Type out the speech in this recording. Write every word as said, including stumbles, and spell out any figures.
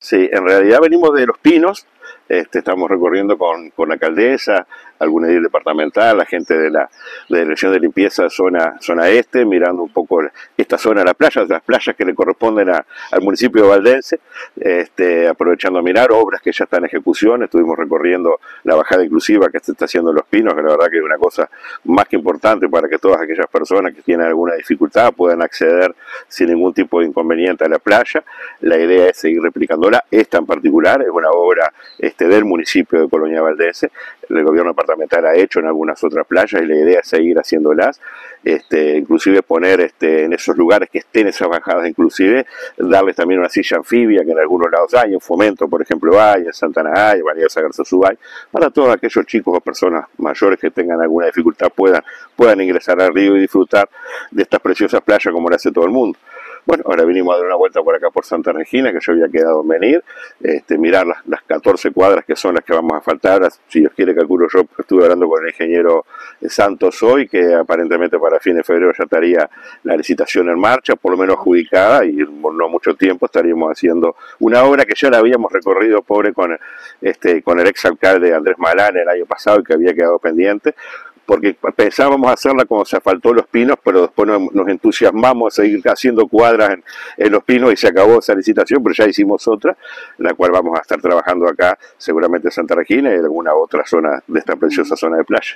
Sí, en realidad venimos de Los Pinos, este, estamos recorriendo con, con la alcaldesa, algún edil departamental, la gente de la, de la Dirección de Limpieza zona, zona este, mirando un poco esta zona de la playa, las playas que le corresponden a, al municipio de Valdense, este, aprovechando a mirar obras que ya están en ejecución. Estuvimos recorriendo la bajada inclusiva que se está haciendo en Los Pinos, que la verdad que es una cosa más que importante para que todas aquellas personas que tienen alguna dificultad puedan acceder sin ningún tipo de inconveniente a la playa. La idea es seguir replicándola. Esta en particular es una obra este, del municipio de Colonia Valdense. El gobierno departamental ha hecho en algunas otras playas y la idea es seguir haciéndolas, este, inclusive poner este, en esos lugares que estén esas bajadas, inclusive darles también una silla anfibia que en algunos lados hay, en Fomento por ejemplo hay, en Santana hay, en María Sagarza Subay, para todos aquellos chicos o personas mayores que tengan alguna dificultad puedan, puedan ingresar al río y disfrutar de estas preciosas playas como lo hace todo el mundo. Bueno, ahora vinimos a dar una vuelta por acá por Santa Regina, que yo había quedado en venir, este, mirar las, las catorce cuadras que son las que vamos a faltar. Si Dios quiere, calculo yo, estuve hablando con el ingeniero Santos hoy, que aparentemente para fin de febrero ya estaría la licitación en marcha, por lo menos adjudicada, y por no mucho tiempo estaríamos haciendo una obra que ya la habíamos recorrido, pobre, con, este, con el exalcalde Andrés Malán el año pasado y que había quedado pendiente, porque pensábamos hacerla cuando se asfaltó Los Pinos, pero después nos, nos entusiasmamos a seguir haciendo cuadras en, en Los Pinos y se acabó esa licitación, pero ya hicimos otra, la cual vamos a estar trabajando acá, seguramente en Santa Regina y en alguna otra zona de esta preciosa zona de playa.